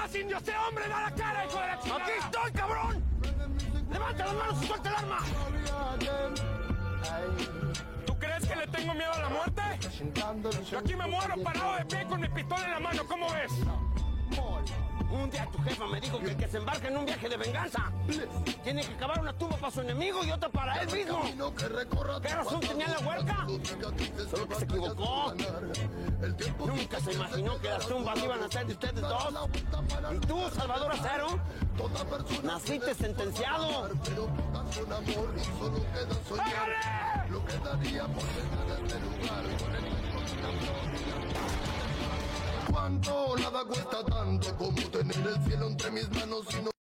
más, indio! ¡Sé hombre! ¡Da la cara, hijo de la chingada! ¡Aquí estoy, cabrón! ¡Levanta las manos y suelta el arma! ¿Tú crees que le tengo miedo a la muerte? Yo aquí me muero parado de pie con mi pistola en la mano, ¿cómo ves? Un día tu jefa me dijo que el que se embarca en un viaje de venganza tiene que cavar una tumba para su enemigo y otra para él mismo. ¿Qué razón tenía la huerca? Solo que se equivocó. Nunca se imaginó que las tumbas iban a ser de ustedes dos. Y tú, Salvador Acero, naciste sentenciado. ¡Hágale! ¿Cuánto? Nada cuesta tanto como tener el cielo entre mis manos y no